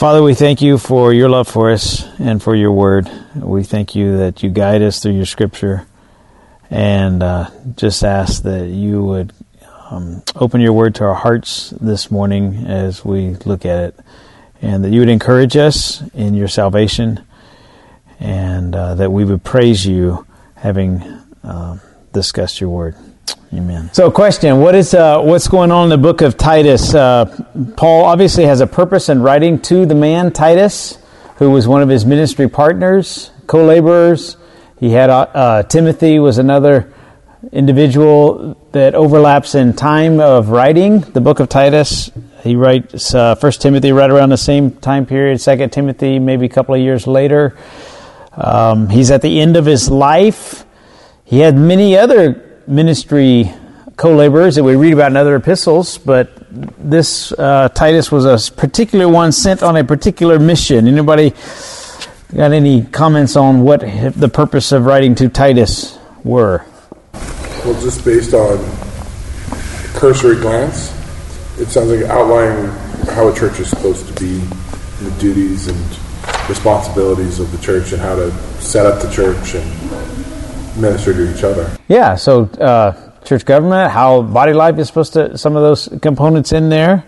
Father, we thank you for your love for us and for your word. We thank you that you guide us through your scripture, and just ask that you would open your word to our hearts this morning as we look at it, and that you would encourage us in your salvation, and that we would praise you having discussed your word. Amen. So, question: what's going on in the book of Titus? Paul obviously has a purpose in writing to the man Titus, who was one of his ministry partners, co-laborers. He had Timothy was another individual that overlaps in time of writing the book of Titus. He writes 1 Timothy right around the same time period. 2 Timothy maybe a couple of years later. He's at the end of his life. He had many other ministry co-laborers that we read about in other epistles, but this Titus was a particular one sent on a particular mission. Anybody got any comments on what the purpose of writing to Titus were? Well, just based on cursory glance, it sounds like outlining how a church is supposed to be, the duties and responsibilities of the church, and how to set up the church and minister to each other. Yeah, so church government, how body life is supposed to, some of those components in there.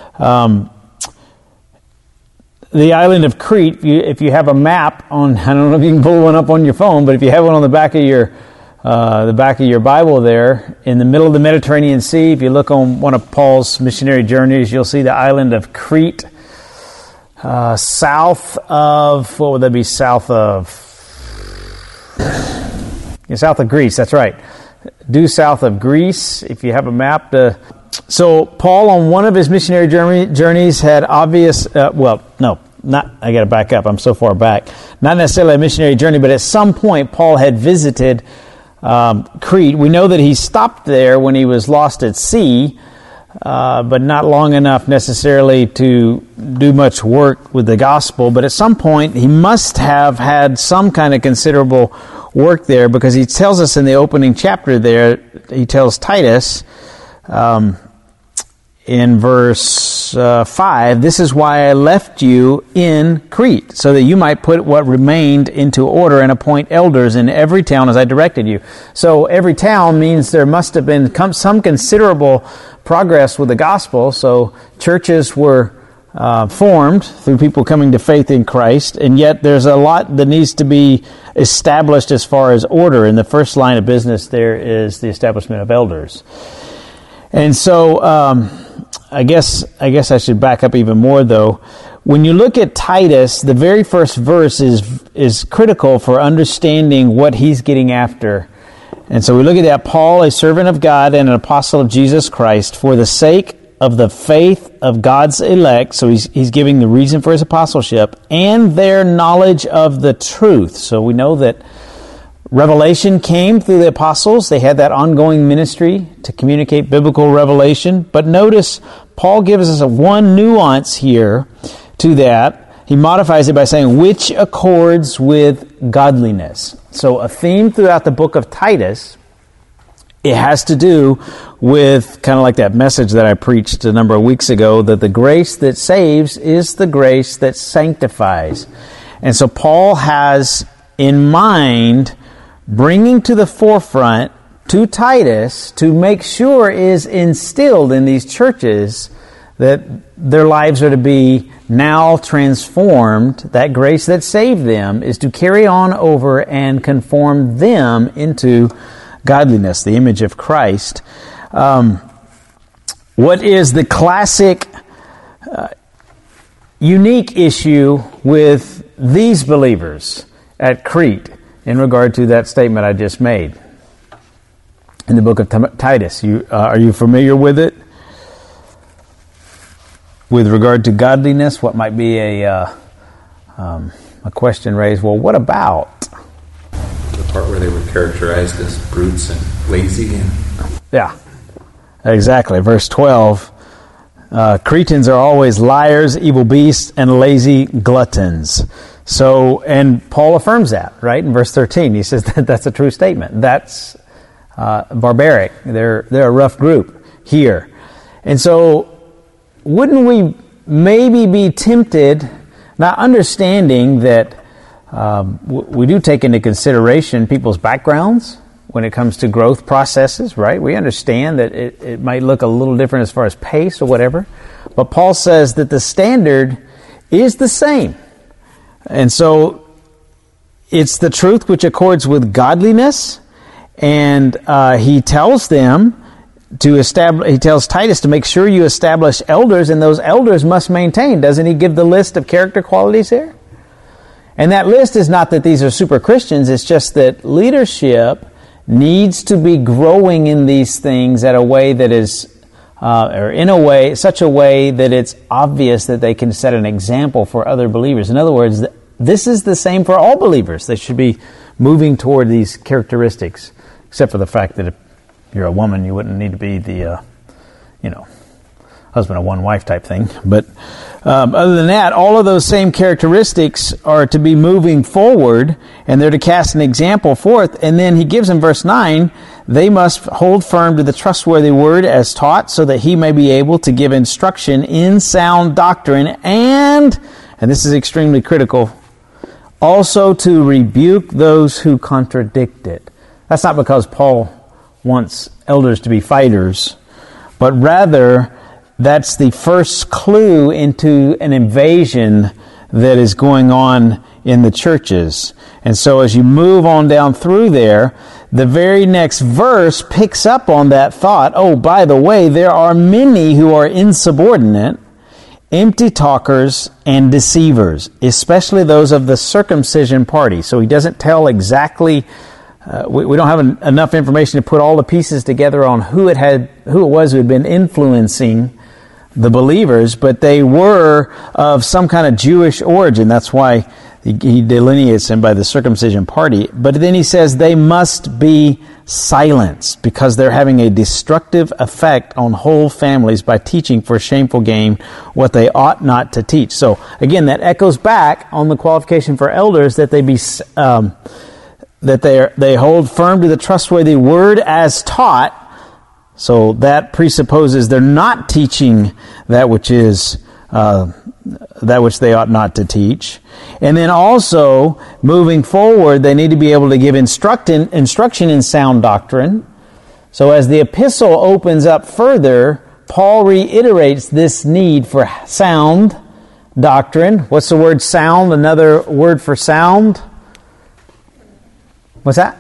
The island of Crete, if you have a map on, I don't know if you can pull one up on your phone, but if you have one on the back of your Bible there, in the middle of the Mediterranean Sea, if you look on one of Paul's missionary journeys, you'll see the island of Crete, south of, what would that be, south of Greece, that's right. Due south of Greece, if you have a map. So Paul, on one of his missionary journeys, had obvious, I got to back up, I'm so far back. Not necessarily a missionary journey, but at some point Paul had visited Crete. We know that he stopped there when he was lost at sea, but not long enough necessarily to do much work with the gospel. But at some point he must have had some kind of considerable work there, because he tells us in the opening chapter there, he tells Titus in verse 5, "This is why I left you in Crete, so that you might put what remained into order and appoint elders in every town as I directed you." So every town means there must have been some considerable progress with the gospel. So churches were formed through people coming to faith in Christ, and yet there's a lot that needs to be established as far as order. And the first line of business there is the establishment of elders. And so I guess I should back up even more, though. When you look at Titus, the very first verse is critical for understanding what he's getting after. And so we look at that: Paul, a servant of God and an apostle of Jesus Christ, for the sake of the faith of God's elect, so he's giving the reason for his apostleship, and their knowledge of the truth. So we know that revelation came through the apostles. They had that ongoing ministry to communicate biblical revelation. But notice, Paul gives us one nuance here to that. He modifies it by saying, which accords with godliness. So a theme throughout the book of Titus, it has to do with kind of like that message that I preached a number of weeks ago, that the grace that saves is the grace that sanctifies. And so Paul has in mind bringing to the forefront to Titus to make sure is instilled in these churches that their lives are to be now transformed. That grace that saved them is to carry on over and conform them into godliness, the image of Christ. What is the classic unique issue with these believers at Crete in regard to that statement I just made in the book of Titus? Are you familiar with it? With regard to godliness, what might be a question raised? Well, what about the part where they were characterized as brutes and lazy? Yeah, exactly. Verse 12, Cretans are always liars, evil beasts, and lazy gluttons. So, and Paul affirms that, right? In verse 13, he says that that's a true statement. That's barbaric. They're a rough group here. And so, wouldn't we maybe be tempted Now, understanding that we do take into consideration people's backgrounds when it comes to growth processes, right? We understand that it might look a little different as far as pace or whatever, but Paul says that the standard is the same. And so it's the truth which accords with godliness, and he tells them to establish. He tells Titus to make sure you establish elders, and those elders must maintain. Doesn't he give the list of character qualities here? And that list is not that these are super Christians, it's just that leadership needs to be growing in these things at a way that is, or in a way, such a way that it's obvious that they can set an example for other believers. In other words, this is the same for all believers. They should be moving toward these characteristics, except for the fact that if you're a woman, you wouldn't need to be the, husband of one wife type thing. But other than that, all of those same characteristics are to be moving forward, and they're to cast an example forth. And then he gives in verse 9, they must hold firm to the trustworthy word as taught, so that he may be able to give instruction in sound doctrine, and this is extremely critical, also to rebuke those who contradict it. That's not because Paul wants elders to be fighters, but rather that's the first clue into an invasion that is going on in the churches. And so as you move on down through there, the very next verse picks up on that thought. Oh, by the way, there are many who are insubordinate, empty talkers, and deceivers, especially those of the circumcision party. So he doesn't tell exactly. We don't have enough information to put all the pieces together on who it was who had been influencing the believers, but they were of some kind of Jewish origin. That's why he delineates them by the circumcision party. But then he says they must be silenced because they're having a destructive effect on whole families by teaching for shameful gain what they ought not to teach. So again, that echoes back on the qualification for elders that they hold firm to the trustworthy word as taught. So that presupposes they're not teaching that which is that which they ought not to teach. And then also, moving forward, they need to be able to give instruction in sound doctrine. So as the epistle opens up further, Paul reiterates this need for sound doctrine. What's the word sound? Another word for sound? What's that?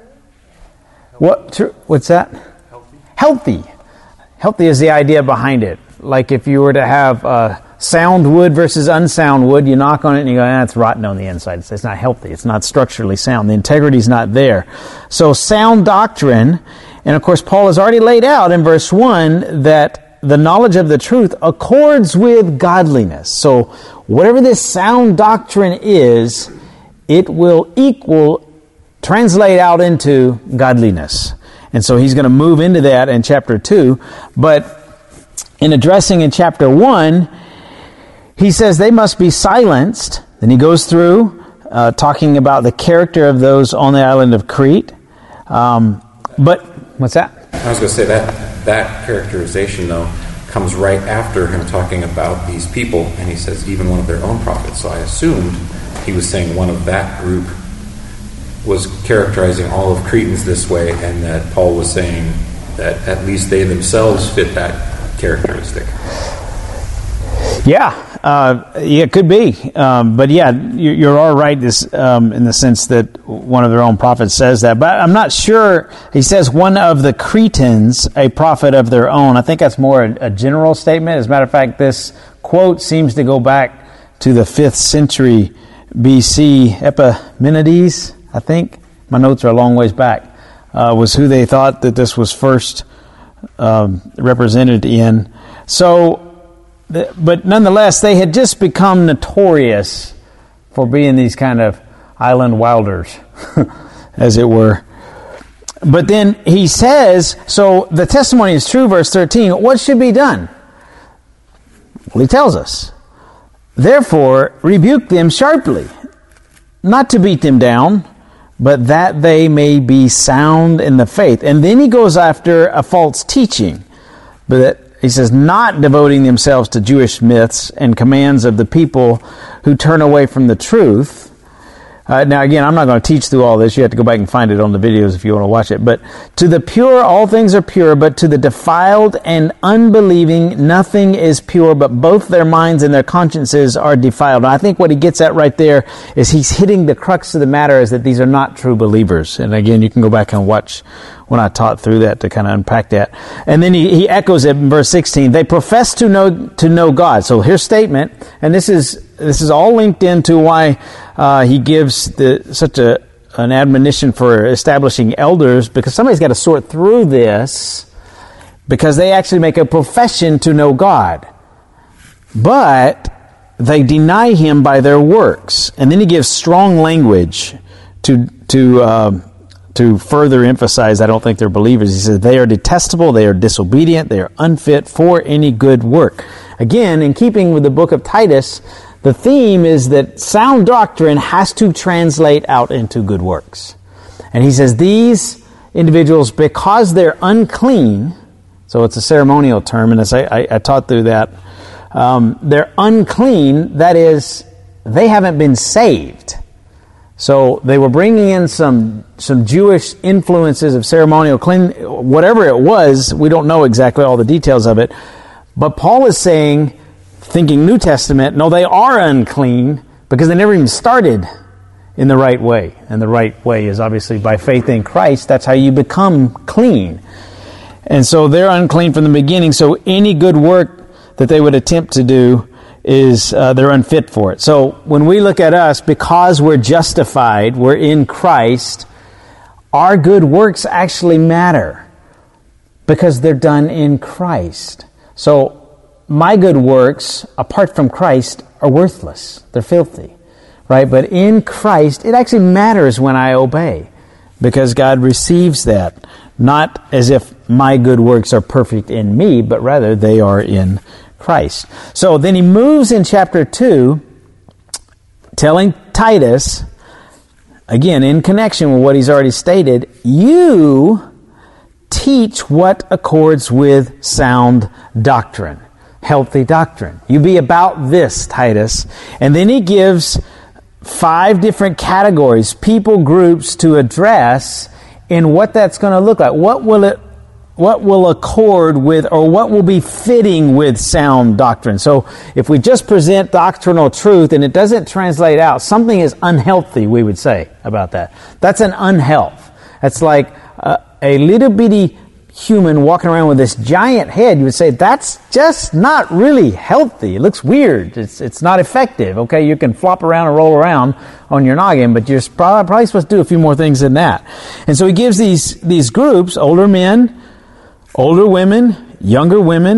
What's that? Healthy. Healthy is the idea behind it. Like if you were to have sound wood versus unsound wood, you knock on it and you go, it's rotten on the inside. It's not healthy. It's not structurally sound. The integrity is not there. So sound doctrine, and of course Paul has already laid out in verse 1 that the knowledge of the truth accords with godliness. So whatever this sound doctrine is, it will translate out into godliness. And so he's going to move into that in chapter 2. But in addressing in chapter 1, he says they must be silenced. Then he goes through talking about the character of those on the island of Crete. But, what's that? I was going to say that characterization, though, comes right after him talking about these people. And he says even one of their own prophets. So I assumed he was saying one of that group was characterizing all of Cretans this way, and that Paul was saying that at least they themselves fit that characteristic. It could be. But yeah, you're all right in the sense that one of their own prophets says that. But I'm not sure. He says one of the Cretans, a prophet of their own. I think that's more a general statement. As a matter of fact, this quote seems to go back to the 5th century BC. Epimenides, I think, my notes are a long ways back, was who they thought that this was first represented in. So, but nonetheless, they had just become notorious for being these kind of island wilders, as it were. But then he says, so the testimony is true, verse 13, what should be done? Well, he tells us, therefore, rebuke them sharply, not to beat them down, but that they may be sound in the faith. And then he goes after a false teaching. But he says, not devoting themselves to Jewish myths and commands of the people who turn away from the truth. Now, again, I'm not going to teach through all this. You have to go back and find it on the videos if you want to watch it. But to the pure, all things are pure, but to the defiled and unbelieving, nothing is pure, but both their minds and their consciences are defiled. And I think what he gets at right there is he's hitting the crux of the matter, is that these are not true believers. And again, you can go back and watch when I taught through that to kind of unpack that. And then he echoes it in verse 16. They profess to know God. So here's statement, and this is all linked into why he gives such an admonition for establishing elders, because somebody's got to sort through this, because they actually make a profession to know God, but they deny Him by their works. And then he gives strong language to further emphasize, I don't think they're believers. He says, they are detestable, they are disobedient, they are unfit for any good work. Again, in keeping with the book of Titus, the theme is that sound doctrine has to translate out into good works. And he says these individuals, because they're unclean, so it's a ceremonial term, and as I taught through that, they're unclean, that is, they haven't been saved. So they were bringing in some Jewish influences of ceremonial whatever it was, we don't know exactly all the details of it. But Paul is saying, thinking New Testament, no, they are unclean because they never even started in the right way. And the right way is obviously by faith in Christ. That's how you become clean. And so they're unclean from the beginning. So any good work that they would attempt to do is they're unfit for it. So when we look at us, because we're justified, we're in Christ, our good works actually matter because they're done in Christ. So my good works, apart from Christ, are worthless. They're filthy, right? But in Christ, it actually matters when I obey, because God receives that, not as if my good works are perfect in me, but rather they are in Christ. So then he moves in chapter 2, telling Titus, again, in connection with what he's already stated, you teach what accords with sound doctrine, healthy doctrine. You be about this, Titus. And then he gives 5 different categories, people groups to address in what that's going to look like. What will accord with, or what will be fitting with sound doctrine? So if we just present doctrinal truth and it doesn't translate out, something is unhealthy, we would say about that. That's an unhealth. That's like a little bitty human walking around with this giant head. You would say, that's just not really healthy. It looks weird. It's not effective. Okay, you can flop around and roll around on your noggin, but you're probably supposed to do a few more things than that. And so he gives these groups, older men, older women, younger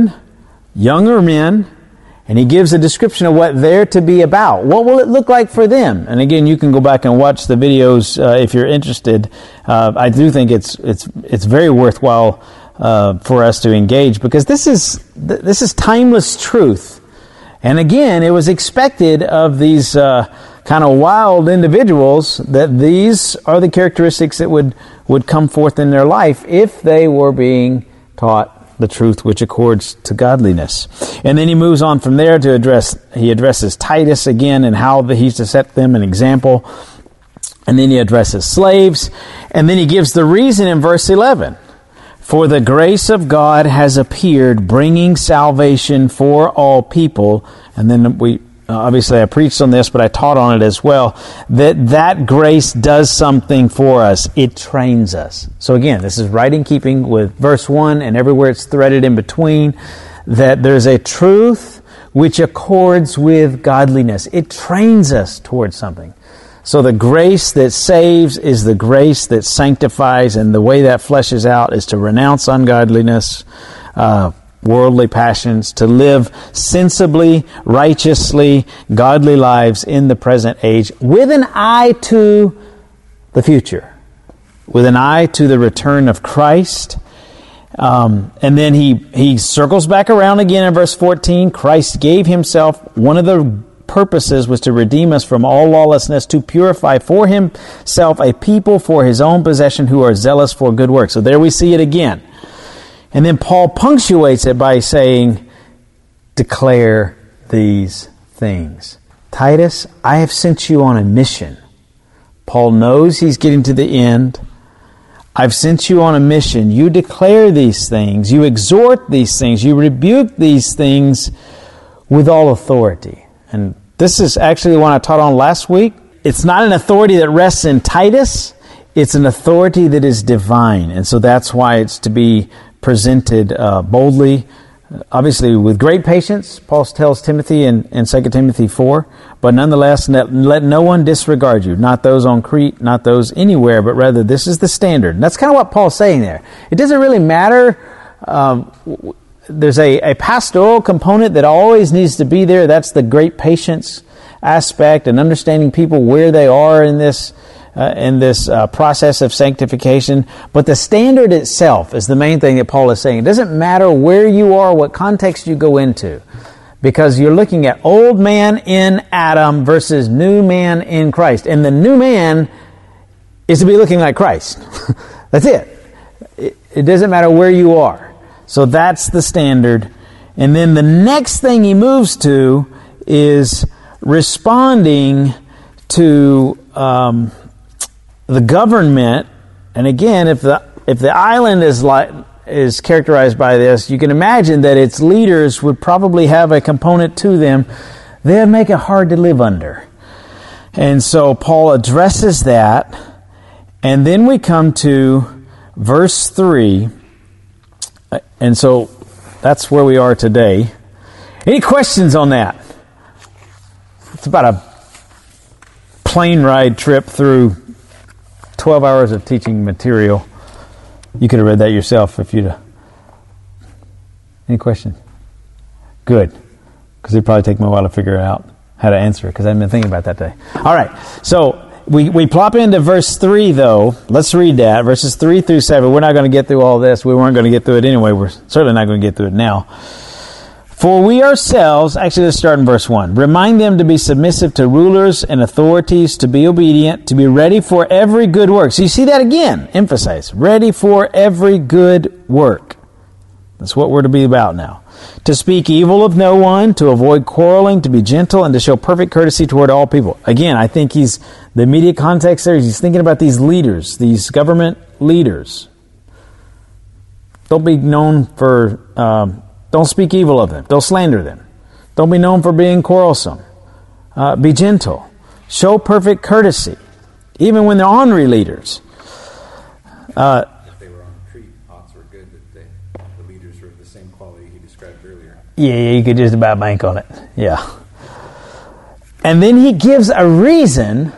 men, and he gives a description of what they're to be about. What will it look like for them? And again, you can go back and watch the videos if you're interested. I do think it's very worthwhile for us to engage, because this is timeless truth. And again, it was expected of these kind of wild individuals that these are the characteristics that would come forth in their life if they were being taught the truth which accords to godliness. And then he moves on from there to addresses Titus again and how he's to set them an example. And then he addresses slaves. And then he gives the reason in verse 11. For the grace of God has appeared, bringing salvation for all people. And then obviously I preached on this, but I taught on it as well, that grace does something for us. It trains us. So again, this is right in keeping with verse 1 and everywhere it's threaded in between, that there's a truth which accords with godliness. It trains us towards something. So the grace that saves is the grace that sanctifies, and the way that fleshes out is to renounce ungodliness, worldly passions, to live sensibly, righteously, godly lives in the present age with an eye to the future, with an eye to the return of Christ. And then he circles back around again in verse 14. Christ gave himself, one of the purposes was to redeem us from all lawlessness, to purify for himself a people for his own possession who are zealous for good works. So there we see it again. And then Paul punctuates it by saying, declare these things. Titus, I have sent you on a mission. Paul knows he's getting to the end. I've sent you on a mission. You declare these things. You exhort these things. You rebuke these things with all authority. And this is actually the one I taught on last week. It's not an authority that rests in Titus. It's an authority that is divine. And so that's why it's to be presented boldly, obviously with great patience, Paul tells Timothy in 2 Timothy 4, but nonetheless, let no one disregard you, not those on Crete, not those anywhere, but rather this is the standard. And that's kind of what Paul's saying there. It doesn't really matter. There's a pastoral component that always needs to be there. That's the great patience aspect and understanding people where they are in this process of sanctification. But the standard itself is the main thing that Paul is saying. It doesn't matter where you are, what context you go into, because you're looking at old man in Adam versus new man in Christ. And the new man is to be looking like Christ. That's it. It doesn't matter where you are. So that's the standard. And then the next thing he moves to is responding to the government. And again, if the island is characterized by this, you can imagine that its leaders would probably have a component to them that would make it hard to live under. And so Paul addresses that. And then we come to verse 3. And so that's where we are today. Any questions on that? It's about a plane ride trip through 12 hours of teaching material. You could have read that yourself if you'd... Any questions? Good. Because it'd probably take me a while to figure out how to answer it, because I haven't been thinking about that today. All right. So we plop into verse 3, though. Let's read that. Verses 3 through 7. We're not going to get through all this. We weren't going to get through it anyway. We're certainly not going to get through it now. For we ourselves, actually let's start in verse 1. Remind them to be submissive to rulers and authorities, to be obedient, to be ready for every good work. So you see that again, emphasize, ready for every good work. That's what we're to be about now. To speak evil of no one, to avoid quarreling, to be gentle, and to show perfect courtesy toward all people. Again, I think the immediate context there is he's thinking about these leaders, these government leaders. Don't be known for... Don't speak evil of them. Don't slander them. Don't be known for being quarrelsome. Be gentle. Show perfect courtesy, even when they're ornery leaders. If they were on Crete, odds were good that the leaders were of the same quality he described earlier. Yeah, you could just about bank on it. Yeah. And then he gives a reason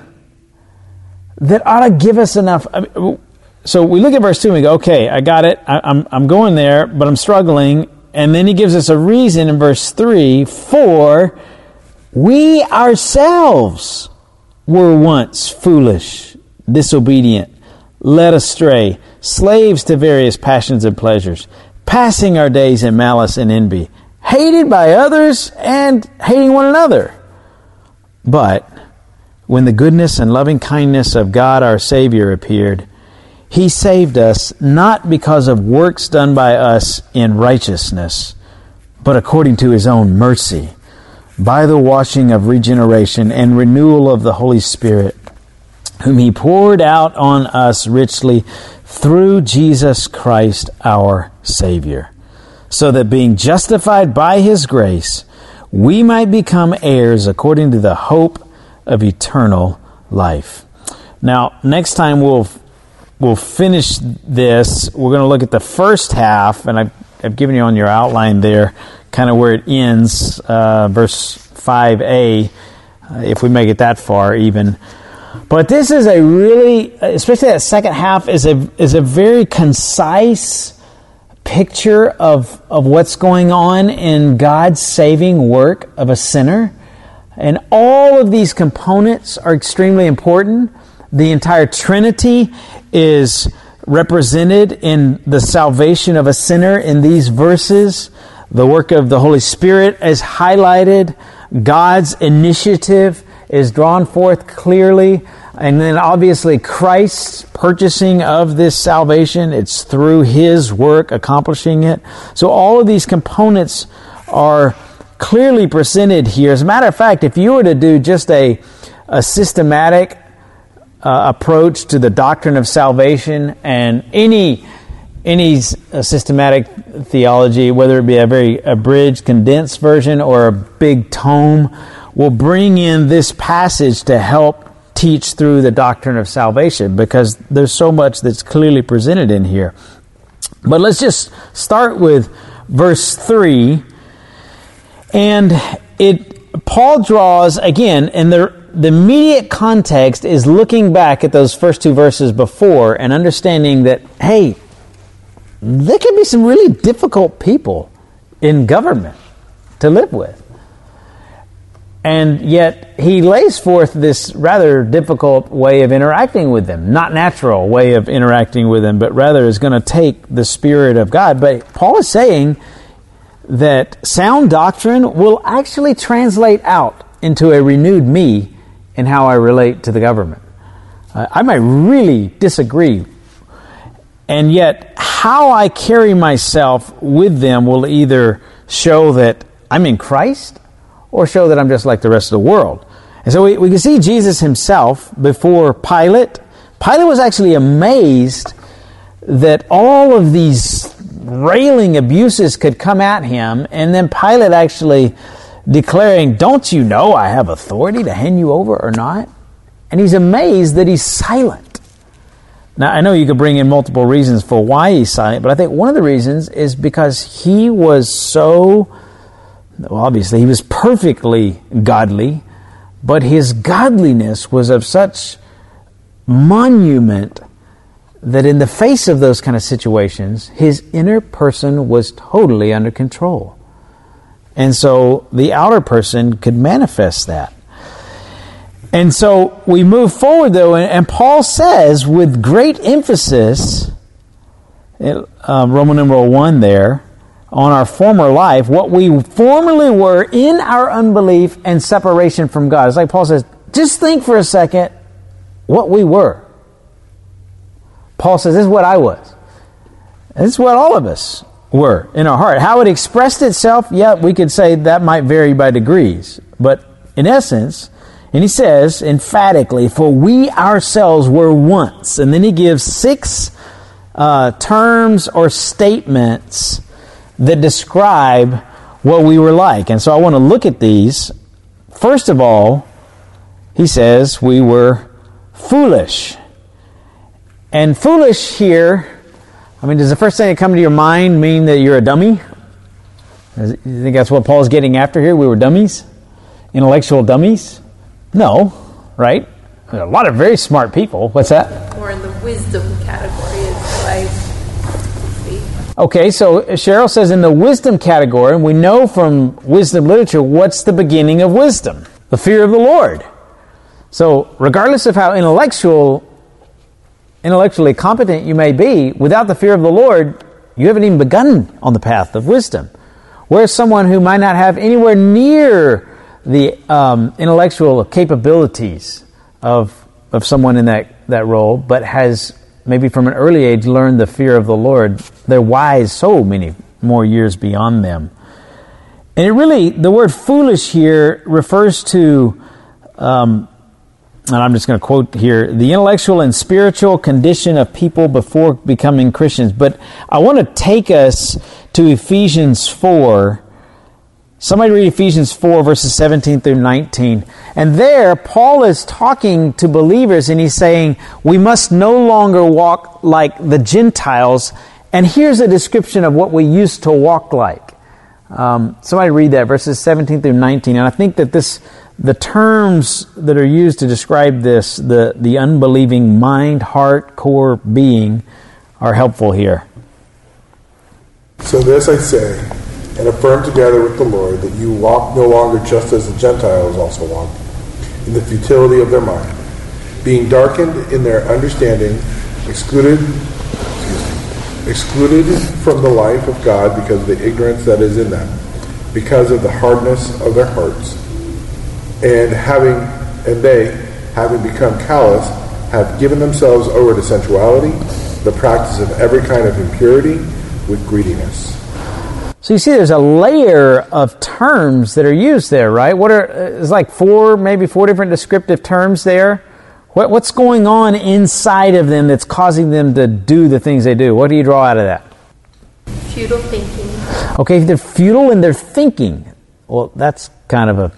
that ought to give us enough... so we look at verse 2 and we go, okay, I got it. I'm going there, but I'm struggling. And then he gives us a reason in verse 3, for we ourselves were once foolish, disobedient, led astray, slaves to various passions and pleasures, passing our days in malice and envy, hated by others and hating one another. But when the goodness and loving kindness of God our Savior appeared, He saved us not because of works done by us in righteousness, but according to His own mercy, by the washing of regeneration and renewal of the Holy Spirit, whom He poured out on us richly through Jesus Christ our Savior, so that being justified by His grace, we might become heirs according to the hope of eternal life. Now, next time we'll finish this. We're going to look at the first half, and I've given you on your outline there kind of where it ends, verse 5a, if we make it that far even. But this is a really, especially that second half, is a very concise picture of what's going on in God's saving work of a sinner. And all of these components are extremely important. The entire Trinity is represented in the salvation of a sinner in these verses. The work of the Holy Spirit is highlighted. God's initiative is drawn forth clearly. And then obviously Christ's purchasing of this salvation, it's through His work accomplishing it. So all of these components are clearly presented here. As a matter of fact, if you were to do just a systematic approach to the doctrine of salvation, and any systematic theology, whether it be a very abridged, condensed version or a big tome, will bring in this passage to help teach through the doctrine of salvation, because there's so much that's clearly presented in here. But let's just start with verse 3. And Paul draws, again, and the immediate context is looking back at those first two verses before and understanding that, hey, there can be some really difficult people in government to live with. And yet he lays forth this rather difficult way of interacting with them. Not natural way of interacting with them, but rather is going to take the Spirit of God. But Paul is saying that sound doctrine will actually translate out into a renewed me in how I relate to the government. I might really disagree. And yet how I carry myself with them will either show that I'm in Christ or show that I'm just like the rest of the world. And so we can see Jesus himself before Pilate. Pilate was actually amazed that all of these railing abuses could come at him, and then Pilate actually declaring, "Don't you know I have authority to hand you over or not?" And he's amazed that he's silent. Now, I know you could bring in multiple reasons for why he's silent, but I think one of the reasons is because he was so... Well, obviously, he was perfectly godly, but his godliness was of such monument that in the face of those kind of situations, his inner person was totally under control. And so the outer person could manifest that. And so we move forward, though, and Paul says with great emphasis, Roman numeral 1 there, on our former life, what we formerly were in our unbelief and separation from God. It's like Paul says, just think for a second what we were. Paul says, this is what I was. This is what all of us were in our heart. How it expressed itself, yeah, we could say that might vary by degrees. But in essence, and he says emphatically, for we ourselves were once. And then he gives 6 terms or statements that describe what we were like. And so I want to look at these. First of all, he says we were foolish. And foolish here, I mean, does the first thing that come to your mind mean that you're a dummy? You think that's what Paul's getting after here? We were dummies? Intellectual dummies? No, right? There are a lot of very smart people. What's that? Or in the wisdom category is what I see. Okay, so Cheryl says in the wisdom category, and we know from wisdom literature, what's the beginning of wisdom? The fear of the Lord. So regardless of how intellectually competent you may be, without the fear of the Lord, you haven't even begun on the path of wisdom. Whereas someone who might not have anywhere near the intellectual capabilities of someone in that role, but has maybe from an early age learned the fear of the Lord, they're wise so many more years beyond them. And it really, the word foolish here refers to, and I'm just going to quote here, the intellectual and spiritual condition of people before becoming Christians. But I want to take us to Ephesians 4. Somebody read Ephesians 4, verses 17 through 19. And there, Paul is talking to believers, and he's saying, we must no longer walk like the Gentiles. And here's a description of what we used to walk like. Somebody read that, verses 17 through 19. And I think that the terms that are used to describe this, the unbelieving mind, heart, core being, are helpful here. So this I say, and affirm together with the Lord, that you walk no longer just as the Gentiles also walk, in the futility of their mind, being darkened in their understanding, excluded from the life of God because of the ignorance that is in them, because of the hardness of their hearts, and they, having become callous, have given themselves over to sensuality, the practice of every kind of impurity with greediness. So you see there's a layer of terms that are used there, right? It's like maybe four different descriptive terms there. What's going on inside of them that's causing them to do the things they do? What do you draw out of that? Futile thinking. Okay, they're futile in their thinking. Well, that's kind of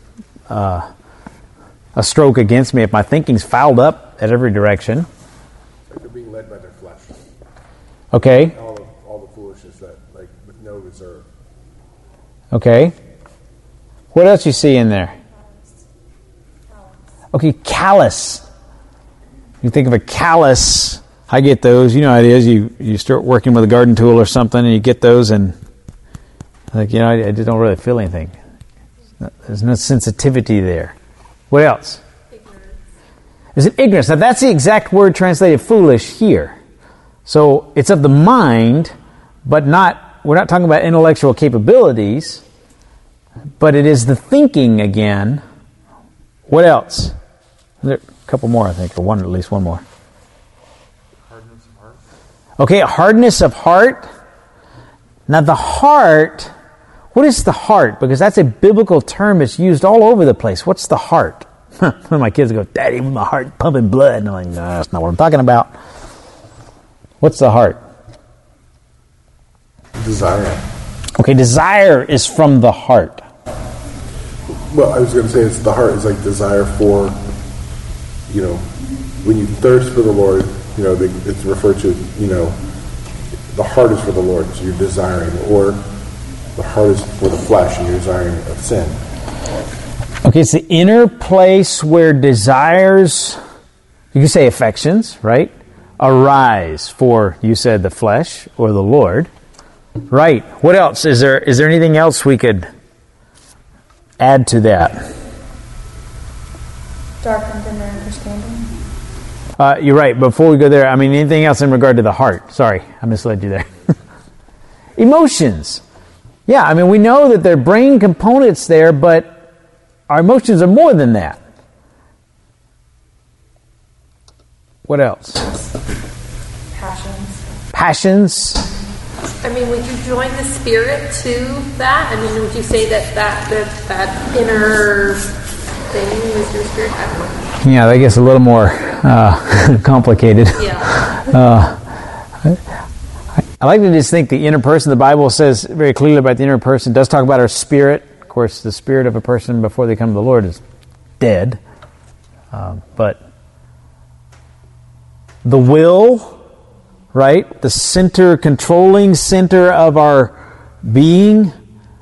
a stroke against me if my thinking's fouled up at every direction. Like they're being led by their flesh. Okay. All the foolishness that, like, with no reserve. Okay. What else you see in there? Okay, callous. You think of a callus. I get those. You know how it is. You start working with a garden tool or something, and you get those, and I just don't really feel anything. There's no sensitivity there. What else? Ignorance. Is it ignorance? Now that's the exact word translated foolish here. So it's of the mind, but we're not talking about intellectual capabilities, but it is the thinking again. What else? There a couple more, I think, or at least one more. Hardness of heart. Okay, hardness of heart. Now the heart, what is the heart? Because that's a biblical term. It's used all over the place. What's the heart? When my kids go, Daddy, my heart pumping blood. And I'm like, no, that's not what I'm talking about. What's the heart? Desire. Okay, desire is from the heart. Well, I was going to say it's the heart is like desire for, when you thirst for the Lord, it's referred to, the heart is for the Lord, so you're desiring, or the heart is for the flesh, and you're desiring of sin. Okay, it's the inner place where desires, you can say affections, right, arise for, you said, the flesh or the Lord. Right. What else? Is there anything else we could add to that? Darkened in their understanding. You're right. Before we go there, anything else in regard to the heart? Sorry, I misled you there. Emotions. Yeah, we know that there are brain components there, but our emotions are more than that. What else? Passions. Would you join the spirit to that? Would you say that inner thing is your spirit? I don't know. Yeah, that gets a little more complicated. Yeah. I like to just think the inner person, the Bible says very clearly about the inner person, does talk about our spirit. Of course, the spirit of a person before they come to the Lord is dead. But the will, right? The controlling center of our being,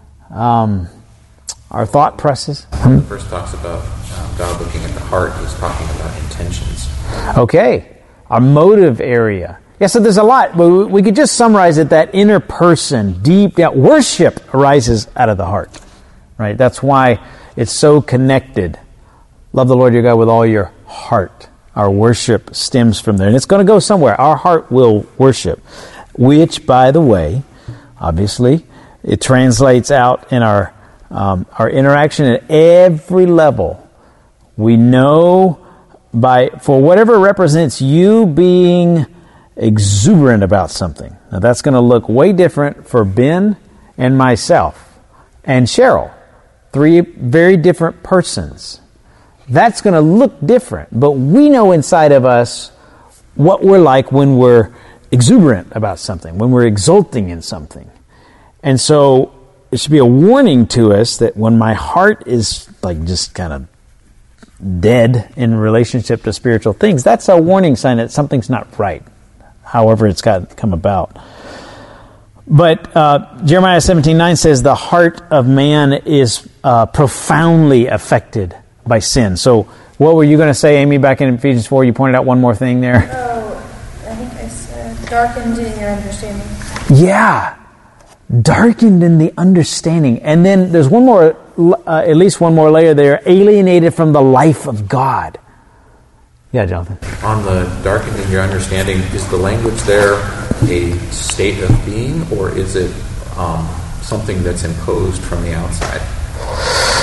our thought process. When the verse talks about God looking at the heart, he's talking about intentions. Okay, our motive area. Yeah, so there's a lot. We could just summarize it, that inner person, deep down. Worship arises out of the heart, right? That's why it's so connected. Love the Lord your God with all your heart. Our worship stems from there. And it's going to go somewhere. Our heart will worship. Which, by the way, obviously, it translates out in our interaction at every level. We know for whatever represents you being exuberant about something. Now that's going to look way different for Ben and myself and Cheryl. 3 very different persons. That's going to look different, but we know inside of us what we're like when we're exuberant about something, when we're exulting in something. And so it should be a warning to us that when my heart is like just kind of dead in relationship to spiritual things, that's a warning sign that something's not right, however it's got to come about. But Jeremiah 17:9 says the heart of man is profoundly affected by sin. So what were you going to say, Amy, back in Ephesians 4? You pointed out one more thing there. Oh, I think I said darkened in your understanding. Yeah, darkened in the understanding. And then there's one more, at least one more layer there, alienated from the life of God. Yeah, Jonathan. On the darkened in your understanding, is the language there a state of being, or is it something that's imposed from the outside?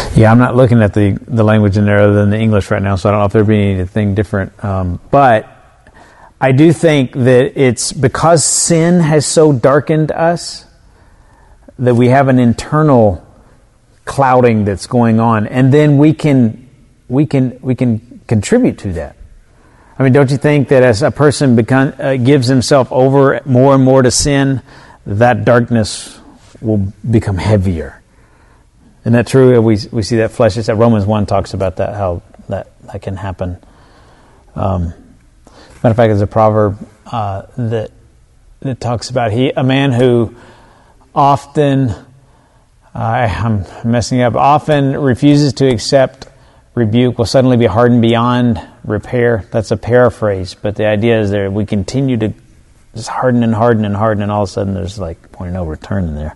Yeah, I'm not looking at the language in there other than the English right now, so I don't know if there'd be anything different. But I do think that it's because sin has so darkened us that we have an internal clouding that's going on, and then we can contribute to that. I mean, don't you think that as a person gives himself over more and more to sin, that darkness will become heavier? Isn't that true? We see that flesh. It's that Romans 1 talks about that, how that can happen. Matter of fact, there's a proverb that talks about a man who often, I'm messing up, often refuses to accept rebuke will suddenly be hardened beyond repair. That's a paraphrase, but the idea is that we continue to just harden and harden and harden, and all of a sudden there's like point of no return in there.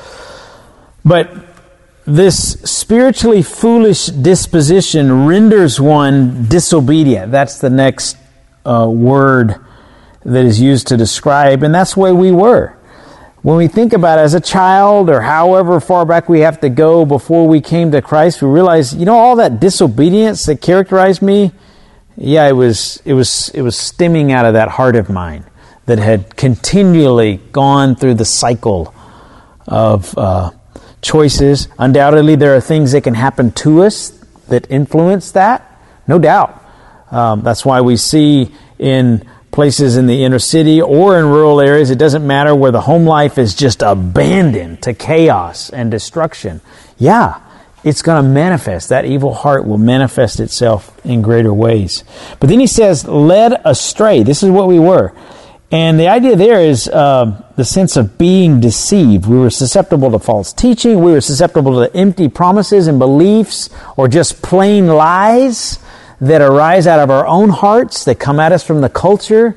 But this spiritually foolish disposition renders one disobedient. That's the next word that is used to describe, and that's the way we were. When we think about it as a child, or however far back we have to go before we came to Christ, we realize, all that disobedience that characterized me, it was stemming out of that heart of mine that had continually gone through the cycle of choices. Undoubtedly, there are things that can happen to us that influence that, no doubt. That's why we see in places in the inner city or in rural areas, it doesn't matter, where the home life is just abandoned to chaos and destruction. Yeah, it's going to manifest. That evil heart will manifest itself in greater ways. But then he says, led astray. This is what we were. And the idea there is the sense of being deceived. We were susceptible to false teaching. We were susceptible to empty promises and beliefs, or just plain lies that arise out of our own hearts, that come at us from the culture,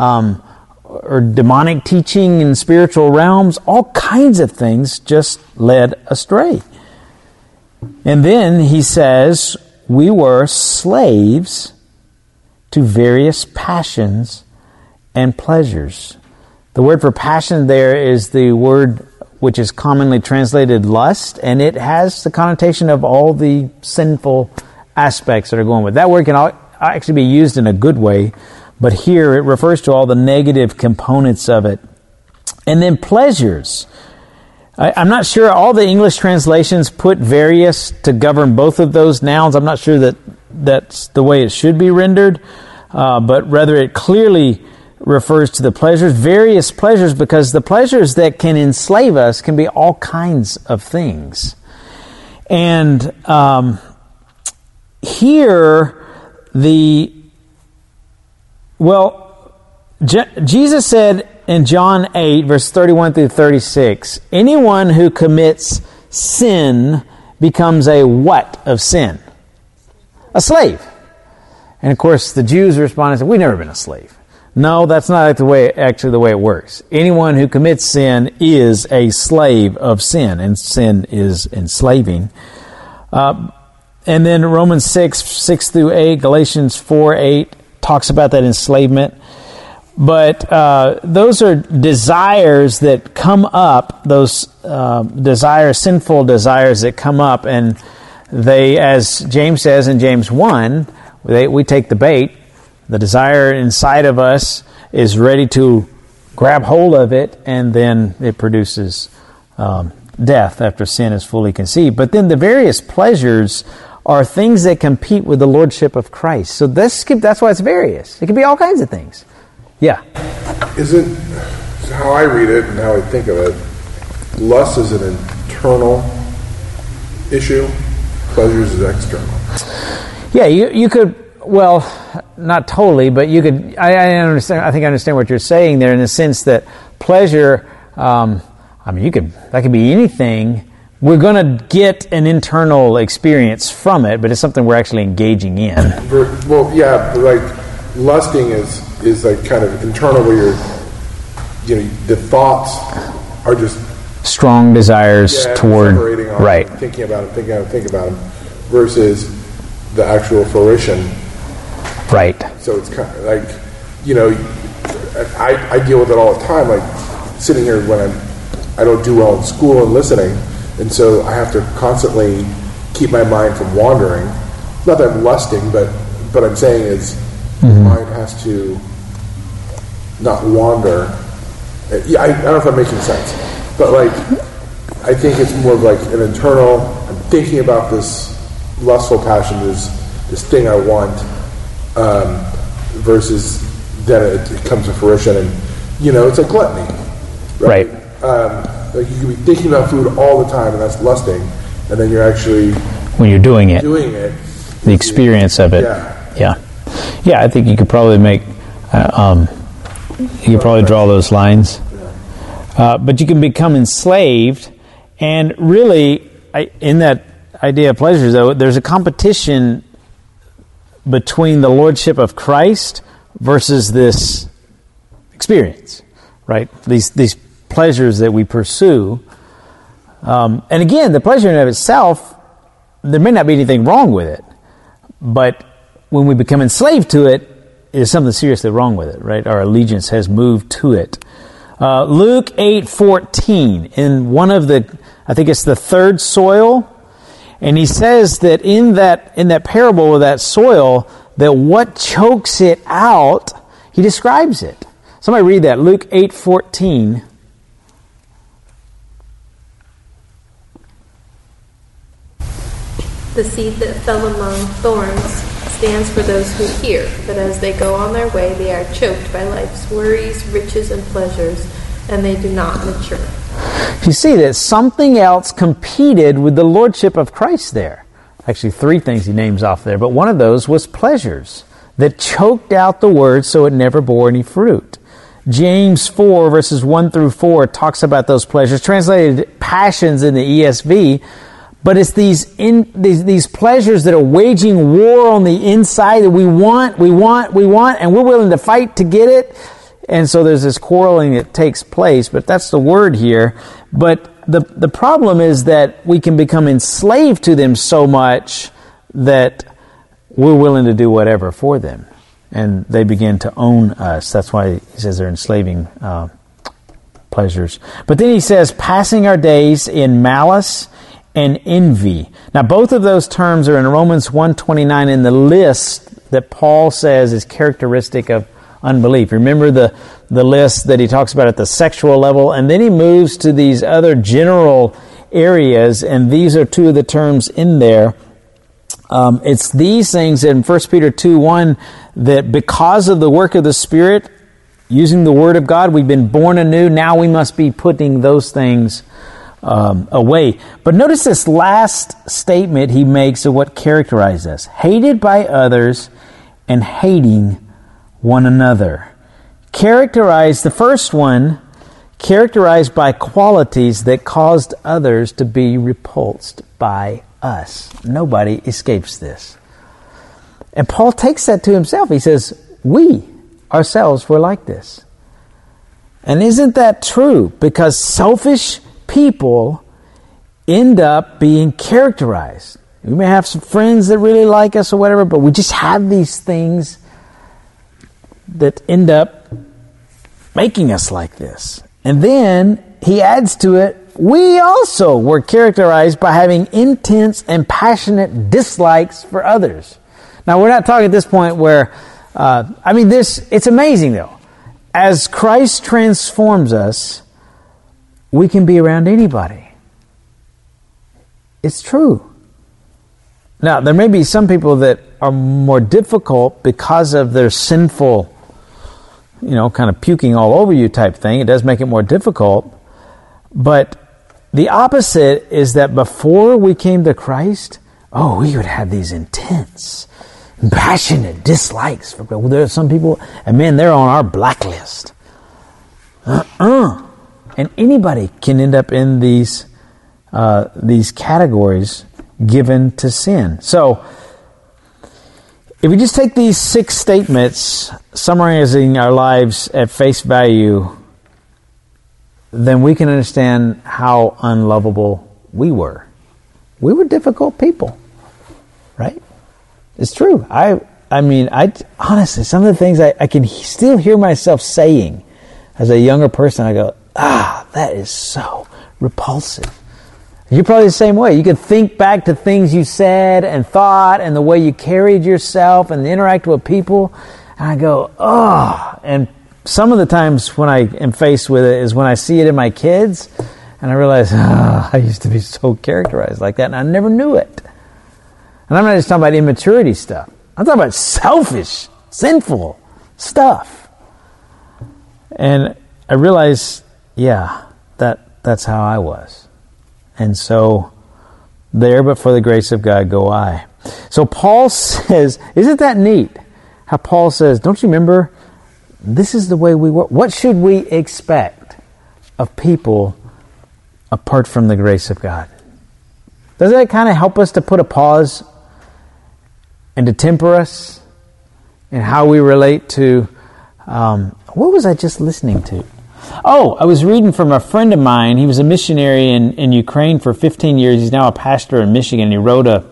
or demonic teaching in spiritual realms. All kinds of things just led astray. And then he says, we were slaves to various passions and pleasures. The word for passion there is the word which is commonly translated lust, and it has the connotation of all the sinful aspects that are going with. That word can actually be used in a good way, but here it refers to all the negative components of it. And then pleasures. I'm not sure all the English translations put various to govern both of those nouns. I'm not sure that that's the way it should be rendered, but rather it clearly refers to the pleasures, various pleasures, because the pleasures that can enslave us can be all kinds of things. And here, Jesus said in John 8, verse 31 through 36, anyone who commits sin becomes a what of sin? A slave. And of course, the Jews responded and said, we've never been a slave. No, that's not the way it works. Anyone who commits sin is a slave of sin, and sin is enslaving. And then Romans 6 through 8, Galatians 4:8 talks about that enslavement. But those are desires that come up, those sinful desires that come up, and they, as James says in James 1, we take the bait. The desire inside of us is ready to grab hold of it, and then it produces death after sin is fully conceived. But then the various pleasures are things that compete with the lordship of Christ. So that's why it's various. It can be all kinds of things. Yeah. Isn't how I read it and how I think of it, lust is an internal issue, pleasures is external. Yeah, you could. Well, not totally, but you could. I understand. I think I understand what you're saying there, in the sense that pleasure. That could be anything. We're going to get an internal experience from it, but it's something we're actually engaging in. Well, yeah, like lusting is like kind of internal, where the thoughts are just strong desires toward right, thinking about them, versus the actual fruition. Right. So it's kind of like, I deal with it all the time. Like sitting here when I don't do well in school and listening, and so I have to constantly keep my mind from wandering. Not that I'm lusting, but I'm saying is the mind has to not wander. Yeah, I don't know if I'm making sense, but like I think it's more of like an internal. I'm thinking about this lustful passion, this thing I want, versus then it comes to fruition, and it's like gluttony, right? Like you can be thinking about food all the time, and that's lusting, and then you're actually when you're doing it, the experience of it, yeah. I think you could probably make, you could probably draw those lines, but you can become enslaved, and really, in that idea of pleasures, though, there's a competition between the lordship of Christ versus this experience, right? These pleasures that we pursue. And again, the pleasure in and of itself, there may not be anything wrong with it, but when we become enslaved to it, there's something seriously wrong with it, right? Our allegiance has moved to it. Luke 8:14, in one of I think it's the third soil, and he says that in that parable of that soil, that what chokes it out, he describes it. Somebody read that, Luke 8:14. The seed that fell among thorns stands for those who hear, but as they go on their way, they are choked by life's worries, riches, and pleasures, and they do not mature. You see that something else competed with the lordship of Christ there. Actually, three things he names off there, but one of those was pleasures that choked out the word so it never bore any fruit. James 4, verses 1 through 4 talks about those pleasures, translated passions in the ESV, but it's these pleasures that are waging war on the inside that we want, and we're willing to fight to get it. And so there's this quarreling that takes place, but that's the word here. But the problem is that we can become enslaved to them so much that we're willing to do whatever for them. And they begin to own us. That's why he says they're enslaving pleasures. But then he says, passing our days in malice and envy. Now, both of those terms are in Romans 1:29 in the list that Paul says is characteristic of unbelief. Remember the list that he talks about at the sexual level, and then he moves to these other general areas, and these are two of the terms in there. It's these things in 1 Peter 2:1 that because of the work of the Spirit, using the Word of God, we've been born anew. Now we must be putting those things away. But notice this last statement he makes of what characterizes us. Hated by others and hating one another. The first one, characterized by qualities that caused others to be repulsed by us. Nobody escapes this. And Paul takes that to himself. He says, we ourselves were like this. And isn't that true? Because selfish people end up being characterized. We may have some friends that really like us or whatever, but we just have these things that end up making us like this. And then he adds to it, we also were characterized by having intense and passionate dislikes for others. Now, we're not talking at this point where, it's amazing though. As Christ transforms us, we can be around anybody. It's true. Now, there may be some people that are more difficult because of their sinful, kind of puking all over you type thing. It does make it more difficult. But the opposite is that before we came to Christ, we would have these intense, passionate dislikes for people. There are some people, and man, they're on our blacklist. And anybody can end up in these categories given to sin. So, if we just take these 6 statements, summarizing our lives at face value, then we can understand how unlovable we were. We were difficult people, right? It's true. I honestly, some of the things I can still hear myself saying as a younger person, I go, that is so repulsive. You're probably the same way. You can think back to things you said and thought and the way you carried yourself and interact with people. And I go, oh. And some of the times when I am faced with it is when I see it in my kids and I realize, oh, I used to be so characterized like that and I never knew it. And I'm not just talking about immaturity stuff. I'm talking about selfish, sinful stuff. And I realize, yeah, that's how I was. And so, there, but for the grace of God, go I. So Paul says, isn't that neat? How Paul says, don't you remember, this is the way we work. What should we expect of people apart from the grace of God? Doesn't that kind of help us to put a pause and to temper us in how we relate to, what was I just listening to? Oh, I was reading from a friend of mine. He was a missionary in Ukraine for 15 years. He's now a pastor in Michigan. He wrote a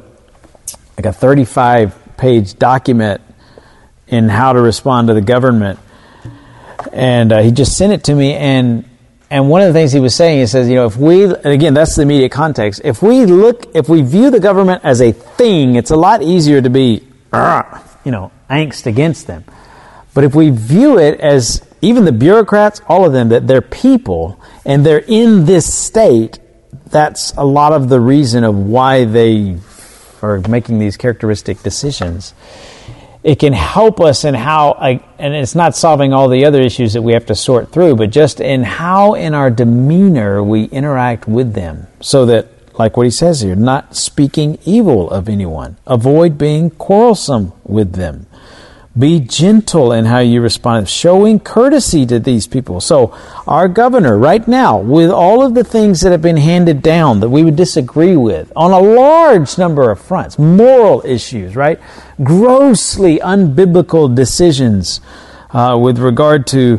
35-page document in how to respond to the government. And he just sent it to me. And one of the things he was saying, he says, if we, and again, that's the immediate context. If we view the government as a thing, it's a lot easier to be, angst against them. But if we view it as even the bureaucrats, all of them, that they're people and they're in this state, that's a lot of the reason of why they are making these characteristic decisions. It can help us in how, and it's not solving all the other issues that we have to sort through, but just in how in our demeanor we interact with them. So that, like what he says here, not speaking evil of anyone. Avoid being quarrelsome with them. Be gentle in how you respond, showing courtesy to these people. So our governor right now, with all of the things that have been handed down that we would disagree with on a large number of fronts, moral issues, right? Grossly unbiblical decisions with regard to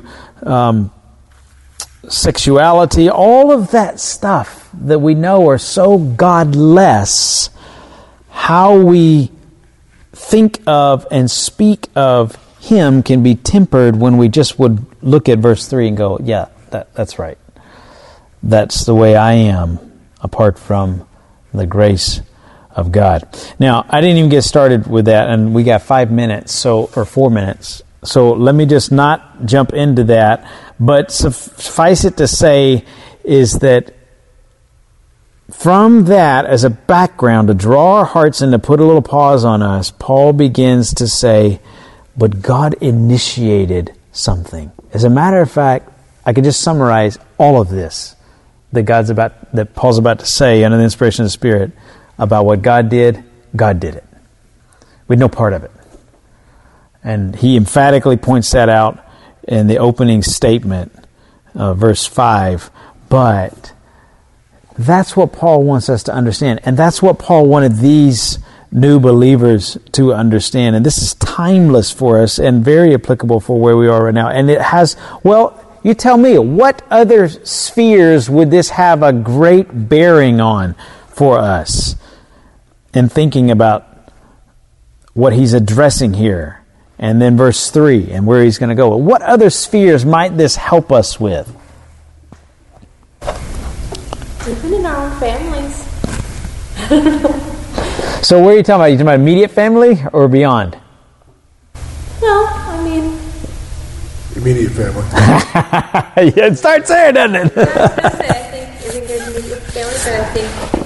sexuality, all of that stuff that we know are so godless, how we think of and speak of Him can be tempered when we just would look at verse 3 and go, yeah, that's right. That's the way I am apart from the grace of God. Now, I didn't even get started with that, and we got 4 minutes. So let me just not jump into that, but suffice it to say is that from that, as a background, to draw our hearts and to put a little pause on us, Paul begins to say, but God initiated something. As a matter of fact, I could just summarize all of this that Paul's about to say under the inspiration of the Spirit about what God did it. We had no part of it. And he emphatically points that out in the opening statement, verse 5. But that's what Paul wants us to understand. And that's what Paul wanted these new believers to understand. And this is timeless for us and very applicable for where we are right now. And it has, you tell me, what other spheres would this have a great bearing on for us in thinking about what he's addressing here? And then verse 3 and where he's going to go. What other spheres might this help us with? Even in our own families. So where are you talking about? Are you talking about immediate family or beyond? No, I mean... Immediate family. Yeah, it starts there, doesn't it? I was going to say, I think there's immediate family, but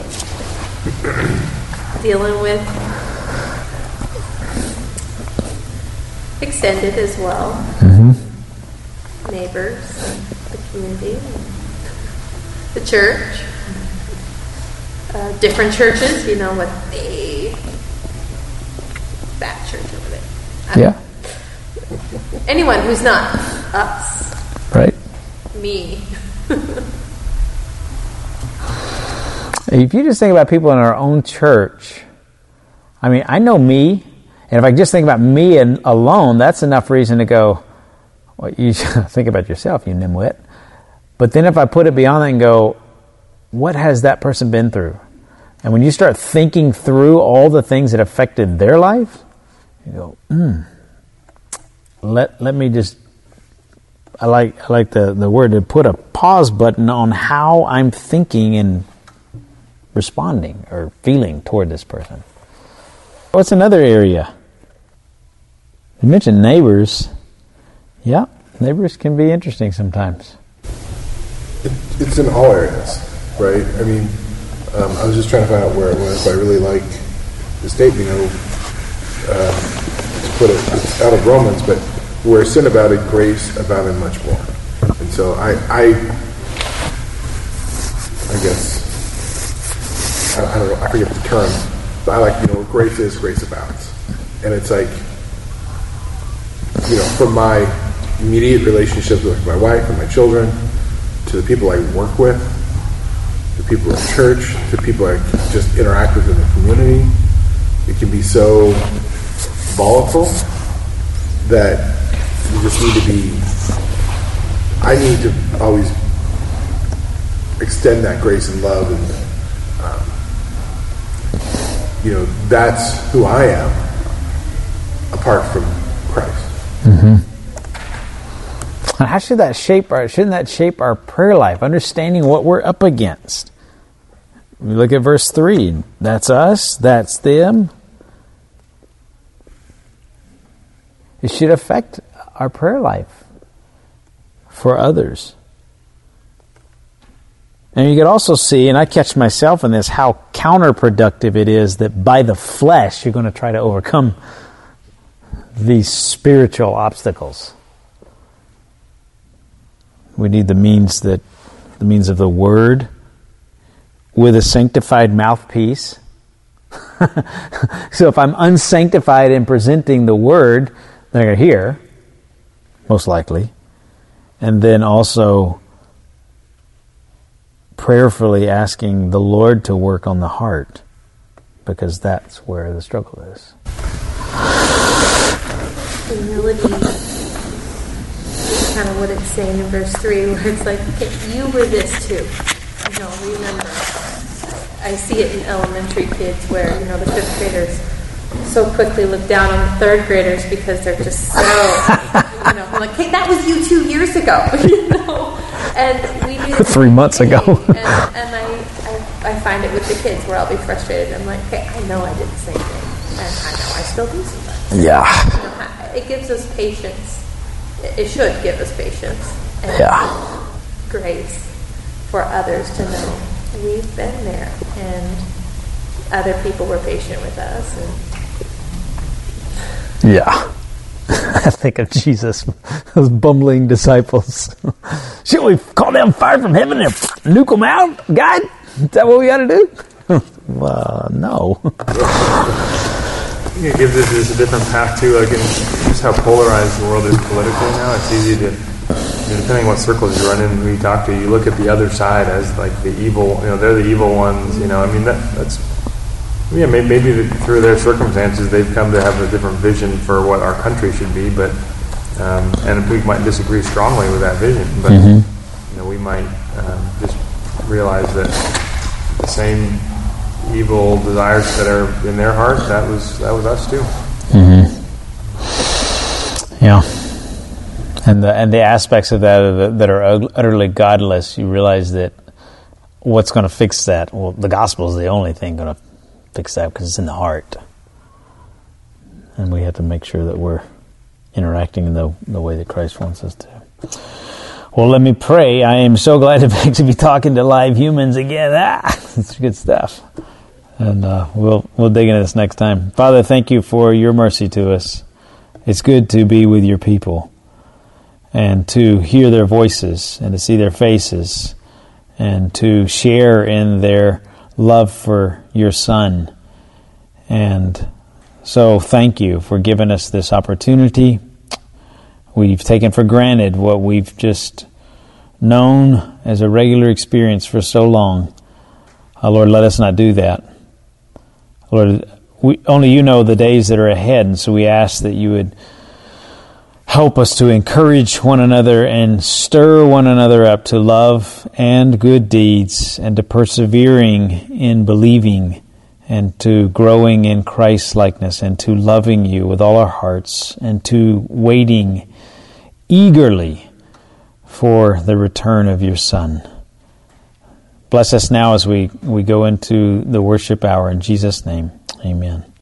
I think dealing with extended as well. Mm-hmm. Neighbors, the community, the church, different churches, what that church over there. Yeah. Anyone who's not us. Right. Me. If you just think about people in our own church, I know me, and if I just think about me alone, that's enough reason to go, well, you think about yourself, you nimwit. But then if I put it beyond that and go, what has that person been through? And when you start thinking through all the things that affected their life, you go, let me just, I like the word to put a pause button on how I'm thinking and responding or feeling toward this person. What's another area? You mentioned neighbors. Yeah, neighbors can be interesting sometimes. It's in all areas, right? I mean, I was just trying to find out where it was, but I really like the statement, to put it, it's out of Romans, but where sin abounded, grace abounded much more. And so I guess, I don't know, I forget the term, but I like, where grace abounds. And it's like, from my immediate relationships with my wife and my children, to the people I work with, to people in church, to people I just interact with in the community, it can be so volatile that you just need to be, I need to always extend that grace and love, and that's who I am apart from Christ. Mm-hmm. And how should that shouldn't that shape our prayer life, understanding what we're up against? We look at verse 3. That's us, that's them. It should affect our prayer life for others. And you could also see, and I catch myself in this, how counterproductive it is that by the flesh you're going to try to overcome these spiritual obstacles. We need the means of the Word with a sanctified mouthpiece. So if I'm unsanctified in presenting the Word, they're going to hear, most likely. And then also prayerfully asking the Lord to work on the heart, because that's where the struggle is. Humility is kind of what it's saying in verse 3, where it's like, okay, you were this too. Remember. I see it in elementary kids where, the 5th graders so quickly look down on the 3rd graders because they're just so, I'm like, hey, that was you 2 years ago, And we do 3 months ago. and I find it with the kids where I'll be frustrated. I'm like, hey, I know I did the same thing, and I know I still do sometimes. Yeah. It gives us patience. It should give us patience and grace for others to know we've been there, and other people were patient with us. Yeah. I think of Jesus, those bumbling disciples. Should we call down fire from heaven and nuke them out? God, is that what we got to do? Well, no. It gives us a different path too. Like, in just how polarized the world is politically now, it's easy to, depending on what circles you run in, who you talk to, you look at the other side as like the evil. They're the evil ones. Maybe through their circumstances they've come to have a different vision for what our country should be, but and we might disagree strongly with that vision, but we might just realize that the same evil desires that are in their heart, that was us too. Mm-hmm. Yeah, and the aspects of that are utterly godless. You realize that what's going to fix that? Well, the gospel is the only thing going to fix that, because it's in the heart, and we have to make sure that we're interacting in the way that Christ wants us to. Well, let me pray. I am so glad to be talking to live humans again. It's good stuff. And we'll dig into this next time. Father, thank you for your mercy to us. It's good to be with your people and to hear their voices and to see their faces and to share in their love for your Son. And so thank you for giving us this opportunity. We've taken for granted what we've just known as a regular experience for so long. Lord, let us not do that. Lord, only you know the days that are ahead, and so we ask that you would help us to encourage one another and stir one another up to love and good deeds, and to persevering in believing, and to growing in Christ-likeness, and to loving you with all our hearts, and to waiting eagerly for the return of your Son. Bless us now as we go into the worship hour. In Jesus' name, amen.